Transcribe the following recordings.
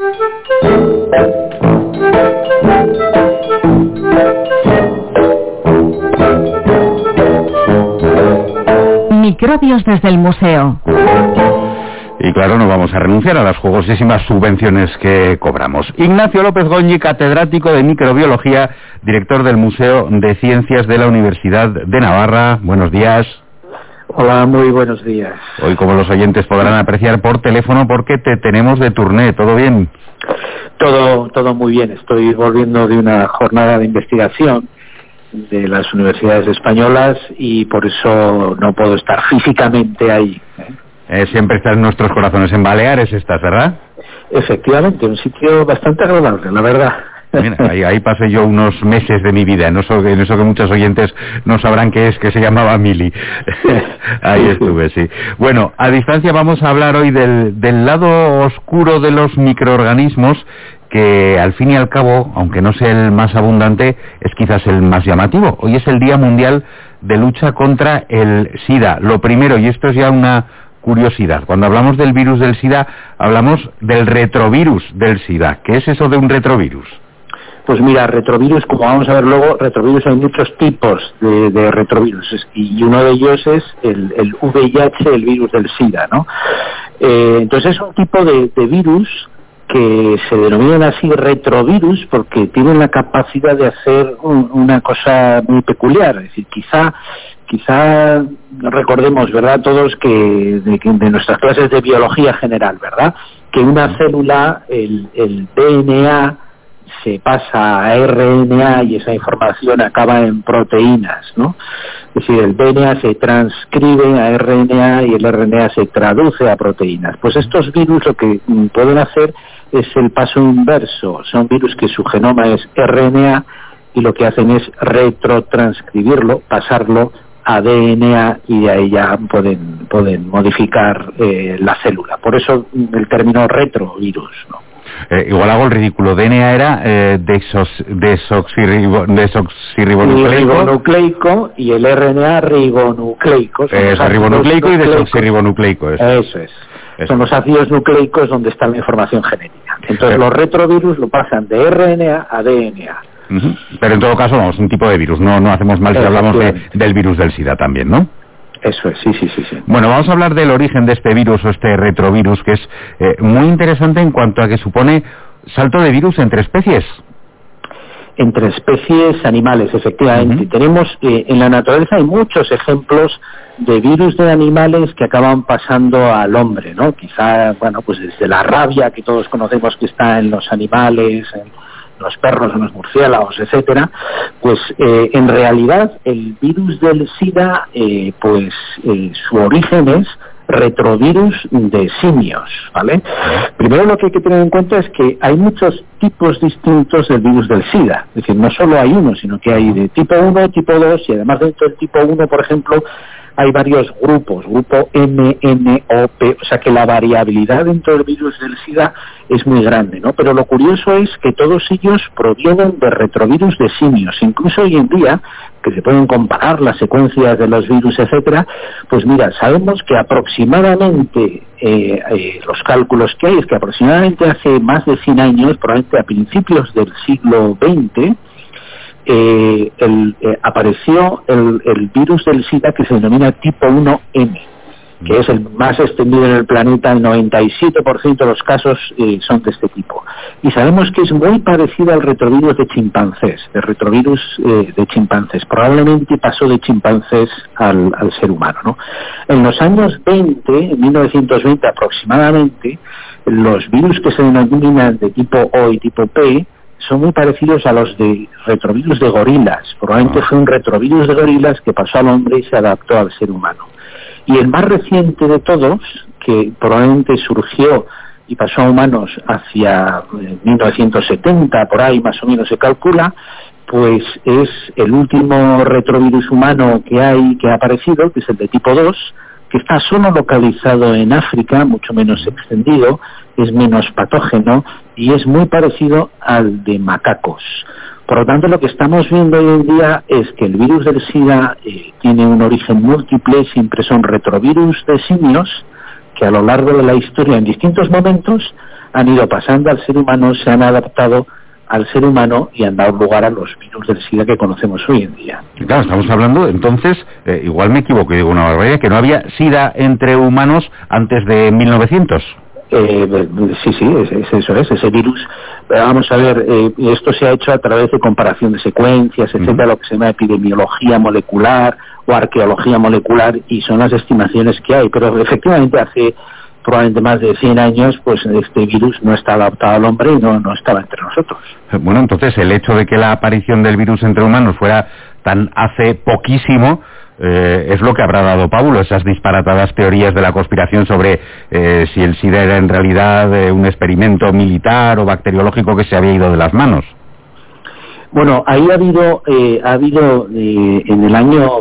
Microbios desde el museo. Y claro, no vamos a renunciar a las jugosísimas subvenciones que cobramos. Ignacio López Goñi, catedrático de microbiología, director del Museo de Ciencias de la Universidad de Navarra. Buenos días. Hola, muy buenos días. Hoy, como los oyentes podrán apreciar por teléfono, porque te tenemos de turné, ¿todo bien? Todo muy bien. Estoy volviendo de una jornada de investigación de las universidades españolas y por eso no puedo estar físicamente ahí. Siempre estás en nuestros corazones. En Baleares estás, ¿verdad? Efectivamente, un sitio bastante agradable, la verdad. Mira, ahí pasé yo unos meses de mi vida, en eso que muchos oyentes no sabrán qué es, que se llamaba Mili. Ahí estuve, sí. Bueno, a distancia vamos a hablar hoy del lado oscuro de los microorganismos, que al fin y al cabo, aunque no sea el más abundante, es quizás el más llamativo. Hoy es el Día Mundial de Lucha contra el SIDA. Lo primero, y esto es ya una curiosidad, cuando hablamos del virus del SIDA, hablamos del retrovirus del SIDA. ¿Qué es eso de un retrovirus? Pues mira, retrovirus, como vamos a ver luego, retrovirus hay muchos tipos de retrovirus, y uno de ellos es el VIH, el virus del SIDA, ¿no? Entonces es un tipo de virus que se denominan así retrovirus porque tienen la capacidad de hacer una cosa muy peculiar. Es decir, quizá recordemos, ¿verdad?, todos que de nuestras clases de biología general, ¿verdad?, que una célula, el DNA, se pasa a RNA y esa información acaba en proteínas, ¿no? Es decir, el DNA se transcribe a RNA y el RNA se traduce a proteínas. Pues estos virus lo que pueden hacer es el paso inverso. Son virus que su genoma es RNA y lo que hacen es retrotranscribirlo, pasarlo a DNA, y de ahí ya pueden modificar la célula. Por eso el término retrovirus, ¿no? Igual hago el ridículo. DNA era desoxirribonucleico y el RNA ribonucleico. Ribonucleico y desoxirribonucleico. Eso es. Son los ácidos nucleicos donde está la información genética. Entonces los retrovirus lo pasan de RNA a DNA. Pero en todo caso, vamos, un tipo de virus. No hacemos mal si hablamos del virus del SIDA también, ¿no? Eso es, sí. Bueno, vamos a hablar del origen de este virus o este retrovirus, que es muy interesante en cuanto a que supone salto de virus entre especies. Entre especies animales, efectivamente. Tenemos, en la naturaleza hay muchos ejemplos de virus de animales que acaban pasando al hombre, ¿no? Quizá, bueno, pues desde la rabia que todos conocemos que está en los animales, en los perros, en los murciélagos, etcétera, pues en realidad el virus del SIDA, su origen es retrovirus de simios, ¿vale? Primero lo que hay que tener en cuenta es que hay muchos tipos distintos del virus del SIDA, es decir, no solo hay uno, sino que hay de tipo 1, tipo 2, y además dentro del tipo 1, por ejemplo, hay varios grupos, grupo M, N, O, P, o sea que la variabilidad dentro del virus del SIDA es muy grande, ¿no? Pero lo curioso es que todos ellos provienen de retrovirus de simios. Incluso hoy en día, que se pueden comparar las secuencias de los virus, etcétera, pues mira, sabemos que aproximadamente, los cálculos que hay es que aproximadamente hace más de 100 años, probablemente a principios del siglo XX, apareció el virus del SIDA que se denomina tipo 1M, que es el más extendido en el planeta. El 97% de los casos son de este tipo. Y sabemos que es muy parecido al retrovirus de chimpancés, de chimpancés. Probablemente pasó de chimpancés al ser humano, ¿no? En los años 20, en 1920 aproximadamente, los virus que se denominan de tipo O y tipo P son muy parecidos a los de retrovirus de gorilas. Probablemente fue un retrovirus de gorilas que pasó al hombre y se adaptó al ser humano. Y el más reciente de todos, que probablemente surgió y pasó a humanos hacia 1970, por ahí más o menos se calcula, pues es el último retrovirus humano que ha aparecido, que es el de tipo 2, que está solo localizado en África, mucho menos extendido, es menos patógeno y es muy parecido al de macacos. Por lo tanto, lo que estamos viendo hoy en día es que el virus del SIDA tiene un origen múltiple, siempre son retrovirus de simios que a lo largo de la historia, en distintos momentos, han ido pasando al ser humano, se han adaptado al ser humano y han dado lugar a los virus del SIDA que conocemos hoy en día. Claro, estamos hablando, entonces, igual me equivoco y digo una barbaridad, que no había SIDA entre humanos antes de 1900. Sí, eso es, ese virus. Vamos a ver, esto se ha hecho a través de comparación de secuencias, etcétera, lo que se llama epidemiología molecular o arqueología molecular, y son las estimaciones que hay, pero efectivamente hace probablemente más de 100 años, pues este virus no está adaptado al hombre y no estaba entre nosotros. Bueno, entonces el hecho de que la aparición del virus entre humanos fuera tan hace poquísimo, es lo que habrá dado pábulo, esas disparatadas teorías de la conspiración sobre si el SIDA era en realidad un experimento militar o bacteriológico que se había ido de las manos. Bueno, ahí ha habido en el año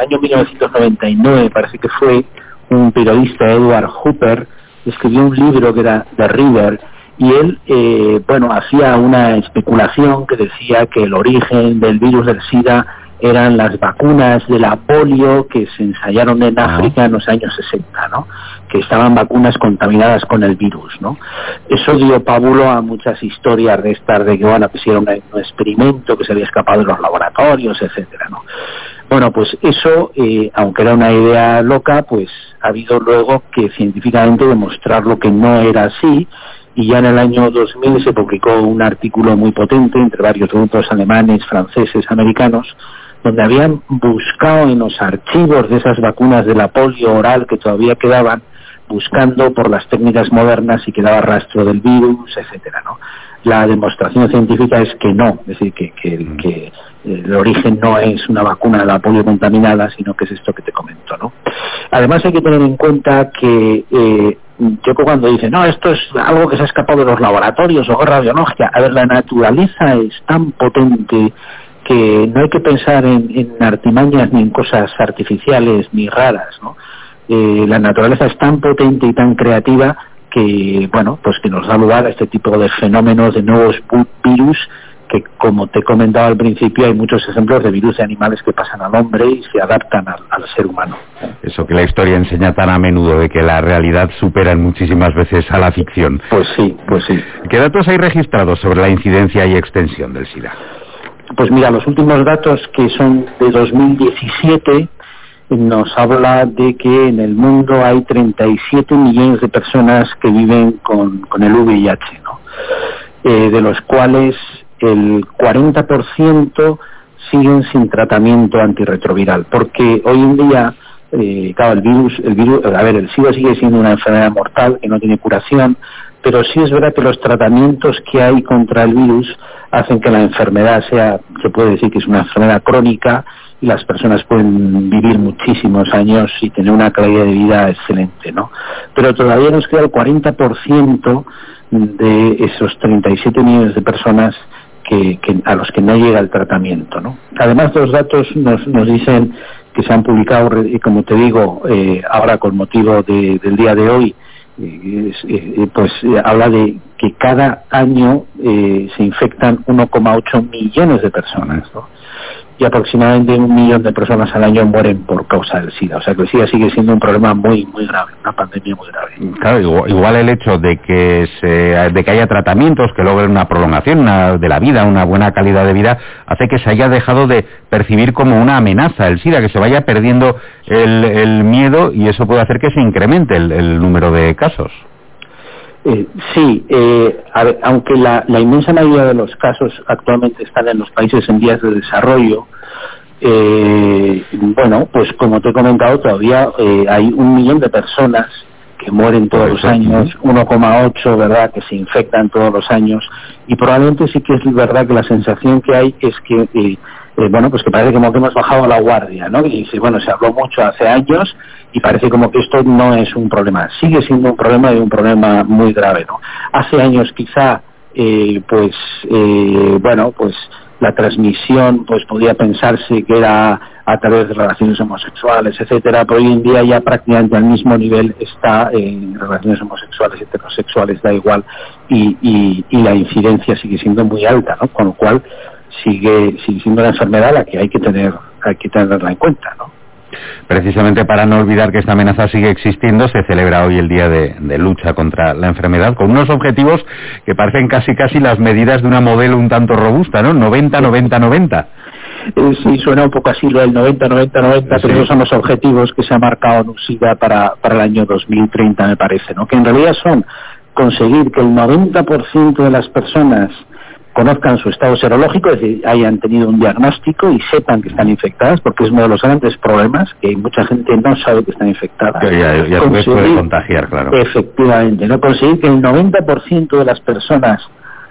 1999, parece que fue, un periodista, Edward Hooper, escribió un libro que era The River, y él, hacía una especulación que decía que el origen del virus del SIDA eran las vacunas de la polio que se ensayaron en África en los años 60, ¿no? Que estaban vacunas contaminadas con el virus, ¿no? Eso dio pábulo a muchas historias de estas de que, que si era un experimento que se había escapado de los laboratorios, etcétera, ¿no? Bueno, pues eso, aunque era una idea loca, pues ha habido luego que científicamente demostrarlo que no era así, y ya en el año 2000 se publicó un artículo muy potente entre varios grupos alemanes, franceses, americanos, donde habían buscado en los archivos de esas vacunas de la polio oral que todavía quedaban, buscando por las técnicas modernas si quedaba rastro del virus, etcétera, ¿no? La demostración científica es que no, es decir, que el origen no es una vacuna de la polio contaminada, sino que es esto que te comento, ¿no? Además hay que tener en cuenta que yo cuando dice, no, esto es algo que se ha escapado de los laboratorios o guerra biológica, a ver, la naturaleza es tan potente que no hay que pensar en artimañas ni en cosas artificiales ni raras, ¿no? La naturaleza es tan potente y tan creativa que, que nos da lugar a este tipo de fenómenos de nuevos virus que, como te he comentado al principio, hay muchos ejemplos de virus de animales que pasan al hombre y se adaptan al ser humano. Eso que la historia enseña tan a menudo, de que la realidad supera muchísimas veces a la ficción. Pues sí. ¿Qué datos hay registrados sobre la incidencia y extensión del SIDA? Pues mira, los últimos datos, que son de 2017, nos habla de que en el mundo hay 37 millones de personas que viven con el VIH, ¿no? De los cuales el 40% siguen sin tratamiento antirretroviral, porque hoy en día, claro, el SIDA sigue siendo una enfermedad mortal que no tiene curación, pero sí es verdad que los tratamientos que hay contra el virus hacen que la enfermedad se puede decir que es una enfermedad crónica, y las personas pueden vivir muchísimos años y tener una calidad de vida excelente, ¿no? Pero todavía nos queda el 40% de esos 37 millones de personas a los que no llega el tratamiento, ¿no? Además, los datos nos dicen que se han publicado, como te digo, ahora con motivo del día de hoy, habla de que cada año se infectan 1,8 millones de personas, ¿no? Y aproximadamente 1 millón de personas al año mueren por causa del SIDA. O sea que el SIDA sigue siendo un problema muy, muy grave, una pandemia muy grave. Claro, igual el hecho de que haya tratamientos que logren una prolongación de la vida, una buena calidad de vida, hace que se haya dejado de percibir como una amenaza el SIDA, que se vaya perdiendo el miedo, y eso puede hacer que se incremente el número de casos. Sí, aunque la inmensa mayoría de los casos actualmente están en los países en vías de desarrollo, pues como te he comentado, todavía hay 1 millón de personas que mueren todos los años, 1,8, ¿verdad?, que se infectan todos los años, y probablemente sí que es verdad que la sensación que hay es que pues que parece como que hemos bajado la guardia, ¿no? Y se habló mucho hace años y parece como que esto no es un problema. Sigue siendo un problema, y un problema muy grave, ¿no? Hace años quizá, la transmisión podía pensarse que era a través de relaciones homosexuales, etcétera, pero hoy en día ya prácticamente al mismo nivel está en relaciones homosexuales, heterosexuales, da igual, y la incidencia sigue siendo muy alta, ¿no? Con lo cual sigue siendo una enfermedad a la que hay que tenerla en cuenta, ¿no? Precisamente para no olvidar que esta amenaza sigue existiendo, se celebra hoy el Día de Lucha contra la Enfermedad, con unos objetivos que parecen casi las medidas de una modelo un tanto robusta, ¿no? 90-90-90. Sí, suena un poco así lo del 90-90-90, pero esos son los objetivos que se ha marcado NUSIDA para el año 2030, me parece, ¿no? Que en realidad son conseguir que el 90% de las personas conozcan su estado serológico, es decir, hayan tenido un diagnóstico y sepan que están infectadas, porque es uno de los grandes problemas, que mucha gente no sabe que están infectadas. Ya puede contagiar, claro. Efectivamente, ¿no? Conseguir que el 90% de las personas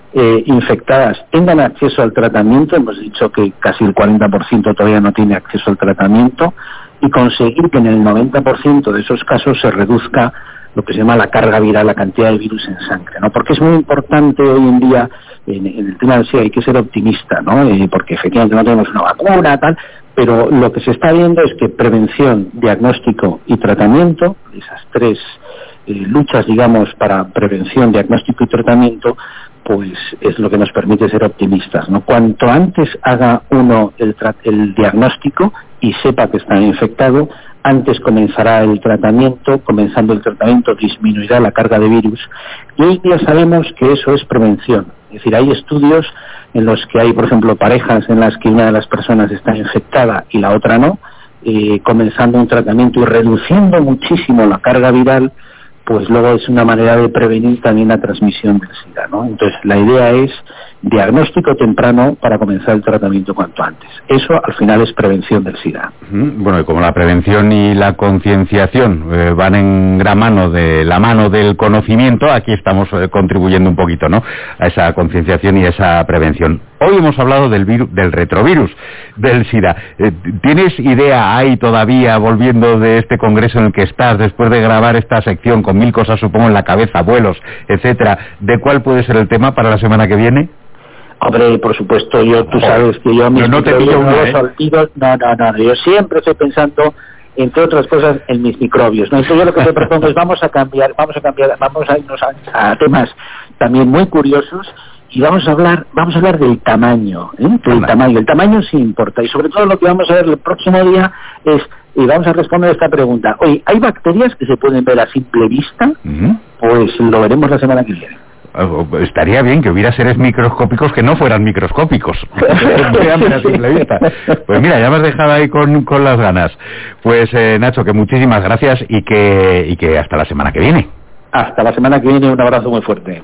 infectadas tengan acceso al tratamiento, hemos dicho que casi el 40% todavía no tiene acceso al tratamiento, y conseguir que en el 90% de esos casos se reduzca lo que se llama la carga viral, la cantidad de virus en sangre, ¿no? Porque es muy importante hoy en día, en el tema del SIDA hay que ser optimista, ¿no? Porque efectivamente no tenemos una vacuna, tal, pero lo que se está viendo es que prevención, diagnóstico y tratamiento, esas tres luchas, digamos, para prevención, diagnóstico y tratamiento, pues es lo que nos permite ser optimistas, ¿no? Cuanto antes haga uno el diagnóstico y sepa que está infectado, antes comenzará el tratamiento, comenzando el tratamiento disminuirá la carga de virus, y hoy día sabemos que eso es prevención. Es decir, hay estudios en los que hay, por ejemplo, parejas en las que una de las personas está infectada y la otra no, comenzando un tratamiento y reduciendo muchísimo la carga viral, pues luego es una manera de prevenir también la transmisión del SIDA, ¿no? Entonces, la idea es diagnóstico temprano para comenzar el tratamiento cuanto antes. Eso, al final, es prevención del SIDA. Bueno, y como la prevención y la concienciación van en gran mano de la mano del conocimiento, aquí estamos contribuyendo un poquito, ¿no?, a esa concienciación y esa prevención. Hoy hemos hablado del retrovirus, del SIDA. ¿Tienes idea, ahí todavía, volviendo de este congreso en el que estás, después de grabar esta sección con 1000 cosas, supongo, en la cabeza, vuelos, etcétera, de cuál puede ser el tema para la semana que viene? Hombre, por supuesto, tú sabes que yo mis microbios no los olvido, no, yo siempre estoy pensando, entre otras cosas, en mis microbios, ¿no? Entonces yo lo que te propongo es vamos a irnos a temas también muy curiosos, y vamos a hablar del tamaño, del tamaño. El tamaño sí importa, y sobre todo lo que vamos a ver el próximo día es, y vamos a responder esta pregunta. Oye, ¿hay bacterias que se pueden ver a simple vista? Pues lo veremos la semana que viene. Estaría bien que hubiera seres microscópicos que no fueran microscópicos. A simple vista. Pues mira, ya me has dejado ahí con las ganas. Pues Nacho, que muchísimas gracias y que hasta la semana que viene. Hasta la semana que viene, un abrazo muy fuerte.